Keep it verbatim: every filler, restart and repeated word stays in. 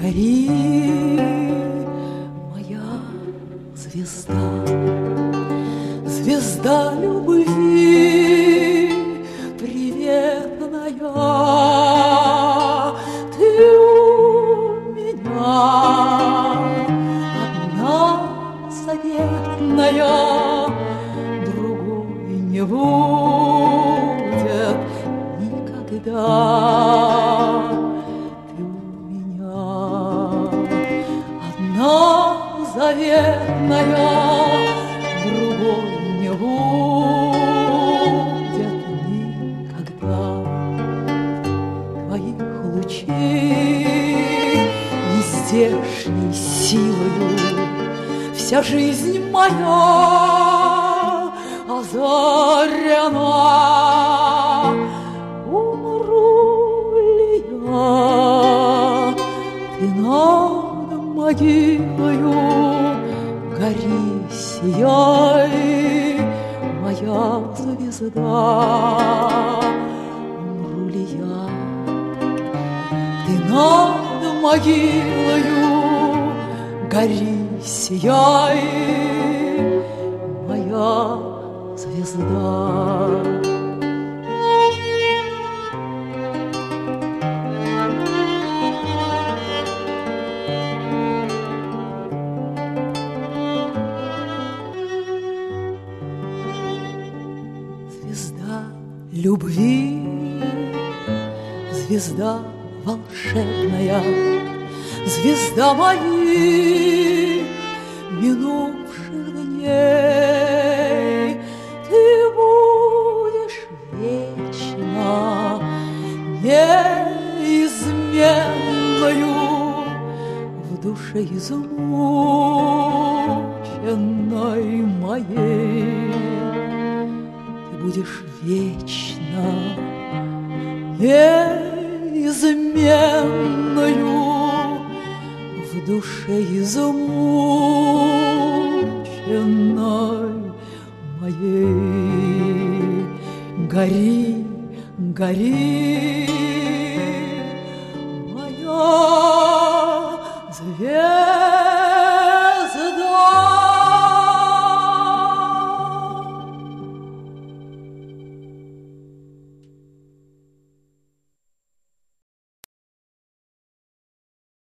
Гори, моя звезда, звезда любви приветная. Ты у меня одна заветная, другой не будет никогда. Заветная, другой не будет никогда. Твоих лучей нездешней силою вся жизнь моя озарена. Умру ли я, ты над могилою гори, сияй, моя звезда. Умру ли я, ты над могилою гори, сияй, моя звезда. Любви, звезда волшебная, звезда моих минувших дней. Ты будешь вечно неизменною в душе измученной моей. Ты будешь вечно неизменною в душе измученной моей. Гори, гори,